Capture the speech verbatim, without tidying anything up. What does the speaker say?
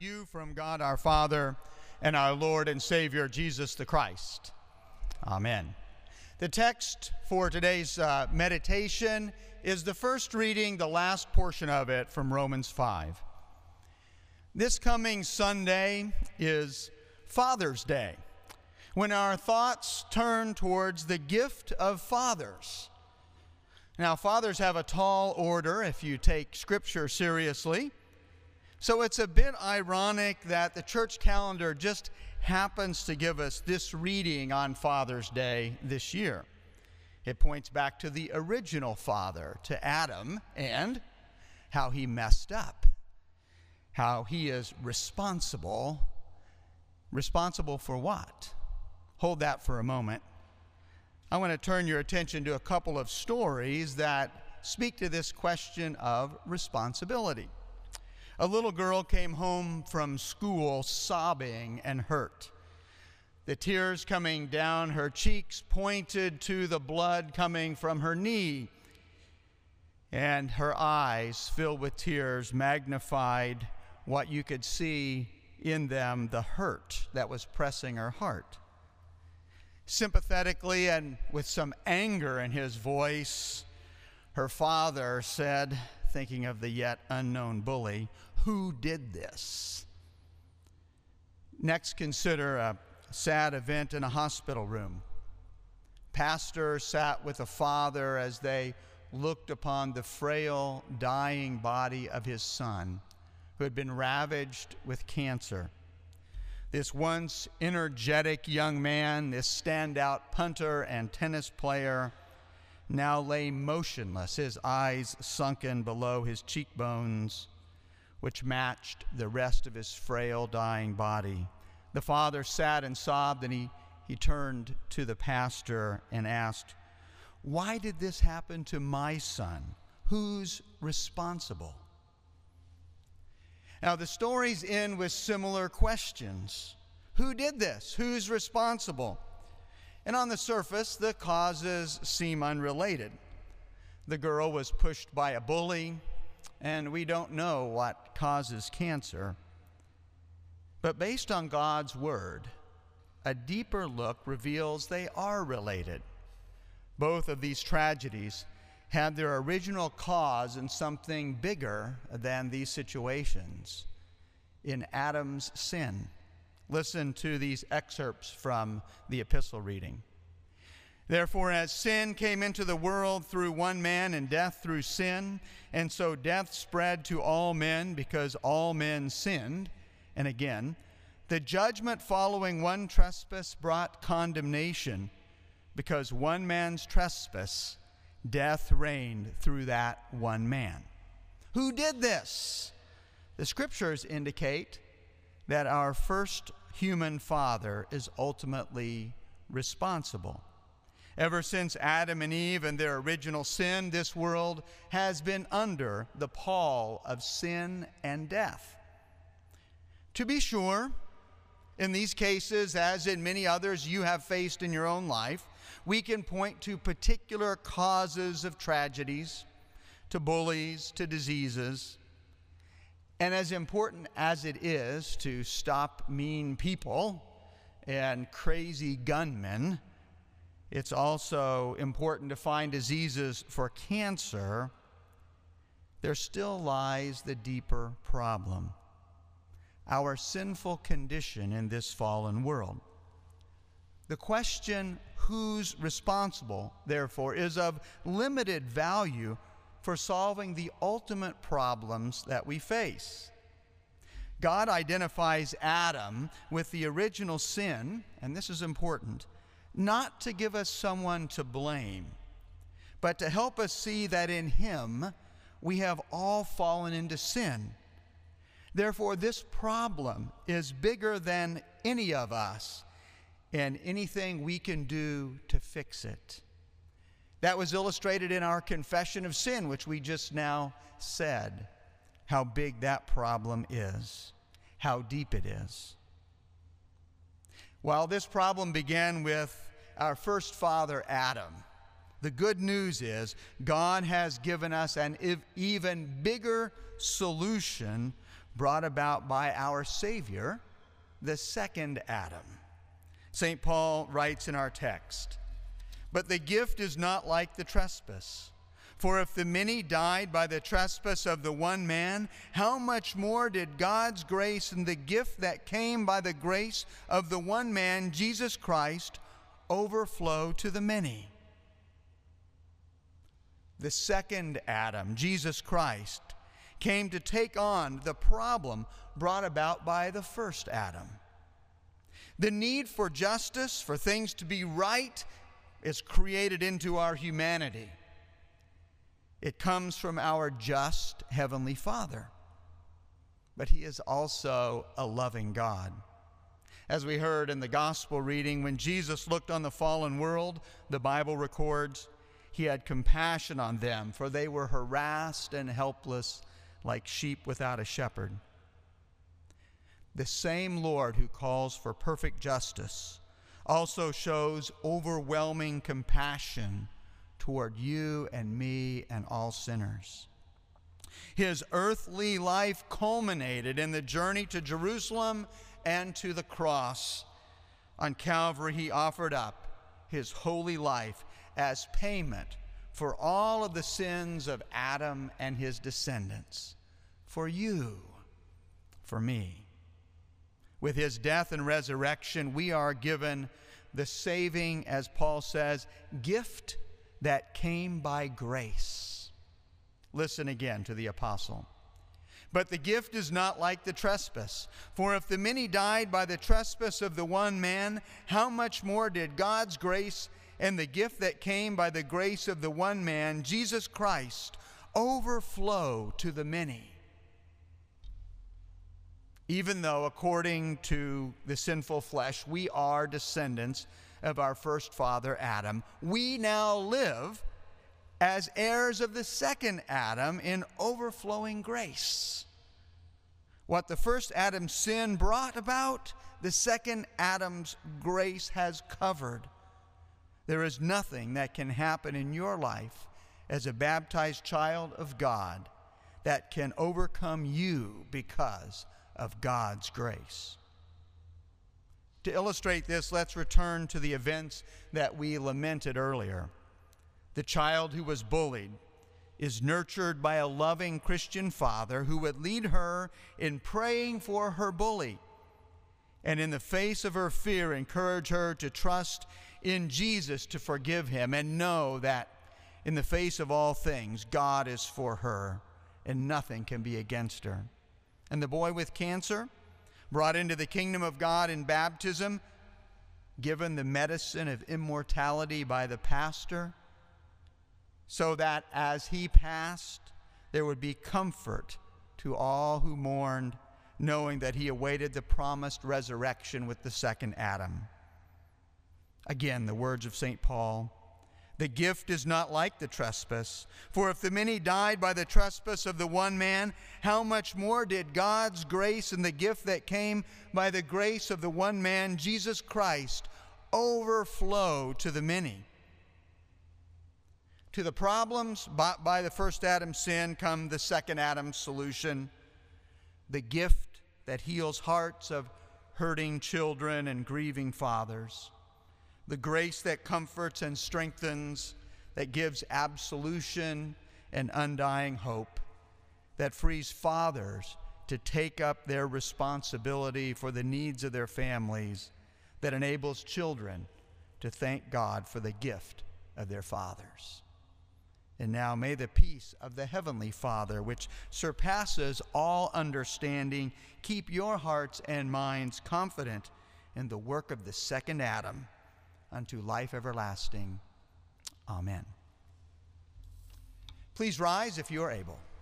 you from God our Father and our Lord and Savior Jesus the Christ. Amen. The text for today's uh, meditation is the first reading, the last portion of it, from Romans five. This coming Sunday is Father's Day, when our thoughts turn towards the gift of fathers. Now, fathers have a tall order if you take Scripture seriously. So it's a bit ironic that the church calendar just happens to give us this reading on Father's Day this year. It points back to the original father, to Adam, and how he messed up, how he is responsible. Responsible for what? Hold that for a moment. I want to turn your attention to a couple of stories that speak to this question of responsibility. A little girl came home from school sobbing and hurt. The tears coming down her cheeks pointed to the blood coming from her knee, and her eyes, filled with tears, magnified what you could see in them, the hurt that was pressing her heart. Sympathetically and with some anger in his voice, her father said, thinking of the yet unknown bully, "Who did this?" Next, consider a sad event in a hospital room. Pastor sat with a father as they looked upon the frail, dying body of his son, who had been ravaged with cancer. This once energetic young man, this standout punter and tennis player, now lay motionless, his eyes sunken below his cheekbones, which matched the rest of his frail, dying body. The father sat and sobbed, and he, he turned to the pastor and asked, "Why did this happen to my son? Who's responsible?" Now, the stories end with similar questions. Who did this? Who's responsible? And on the surface, the causes seem unrelated. The girl was pushed by a bully, and we don't know what causes cancer. But based on God's word, a deeper look reveals they are related. Both of these tragedies had their original cause in something bigger than these situations, in Adam's sin. Listen to these excerpts from the epistle reading. "Therefore, as sin came into the world through one man, and death through sin, and so death spread to all men because all men sinned. And again, the judgment following one trespass brought condemnation, because one man's trespass, death reigned through that one man." Who did this? The scriptures indicate that our first human father is ultimately responsible. Ever since Adam and Eve and their original sin, this world has been under the pall of sin and death. To be sure, in these cases, as in many others you have faced in your own life, we can point to particular causes of tragedies, to bullies, to diseases. And as important as it is to stop mean people and crazy gunmen, it's also important to find diseases for cancer. There still lies the deeper problem: our sinful condition in this fallen world. The question, who's responsible, therefore, is of limited value for solving the ultimate problems that we face. God identifies Adam with the original sin, and this is important, not to give us someone to blame, but to help us see that in him we have all fallen into sin. Therefore, this problem is bigger than any of us and anything we can do to fix it. That was illustrated in our confession of sin, which we just now said, how big that problem is, how deep it is. While this problem began with our first father, Adam, the good news is God has given us an even bigger solution brought about by our Savior, the second Adam. Saint Paul writes in our text, "But the gift is not like the trespass. For if the many died by the trespass of the one man, how much more did God's grace and the gift that came by the grace of the one man, Jesus Christ, overflow to the many?" The second Adam, Jesus Christ, came to take on the problem brought about by the first Adam. The need for justice, for things to be right, is created into our humanity. It comes from our just Heavenly Father. But He is also a loving God. As we heard in the gospel reading, when Jesus looked on the fallen world, the Bible records, He had compassion on them, for they were harassed and helpless like sheep without a shepherd. The same Lord who calls for perfect justice also shows overwhelming compassion toward you and me and all sinners. His earthly life culminated in the journey to Jerusalem and to the cross. On Calvary, He offered up His holy life as payment for all of the sins of Adam and his descendants, for you, for me. With His death and resurrection, we are given the saving, as Paul says, gift that came by grace. Listen again to the apostle. "But the gift is not like the trespass. For if the many died by the trespass of the one man, how much more did God's grace and the gift that came by the grace of the one man, Jesus Christ, overflow to the many?" Even though, according to the sinful flesh, we are descendants of our first father, Adam, we now live as heirs of the second Adam in overflowing grace. What the first Adam's sin brought about, the second Adam's grace has covered. There is nothing that can happen in your life as a baptized child of God that can overcome you because of God's grace. To illustrate this, let's return to the events that we lamented earlier. The child who was bullied is nurtured by a loving Christian father who would lead her in praying for her bully, and in the face of her fear, encourage her to trust in Jesus to forgive him and know that in the face of all things, God is for her and nothing can be against her. And the boy with cancer, brought into the kingdom of God in baptism, given the medicine of immortality by the pastor, so that as he passed, there would be comfort to all who mourned, knowing that he awaited the promised resurrection with the second Adam. Again, the words of Saint Paul, "The gift is not like the trespass. For if the many died by the trespass of the one man, how much more did God's grace and the gift that came by the grace of the one man, Jesus Christ, overflow to the many?" To the problems brought by the first Adam's sin come the second Adam's solution, the gift that heals hearts of hurting children and grieving fathers, the grace that comforts and strengthens, that gives absolution and undying hope, that frees fathers to take up their responsibility for the needs of their families, that enables children to thank God for the gift of their fathers. And now may the peace of the Heavenly Father, which surpasses all understanding, keep your hearts and minds confident in the work of the second Adam unto life everlasting. Amen. Please rise if you are able.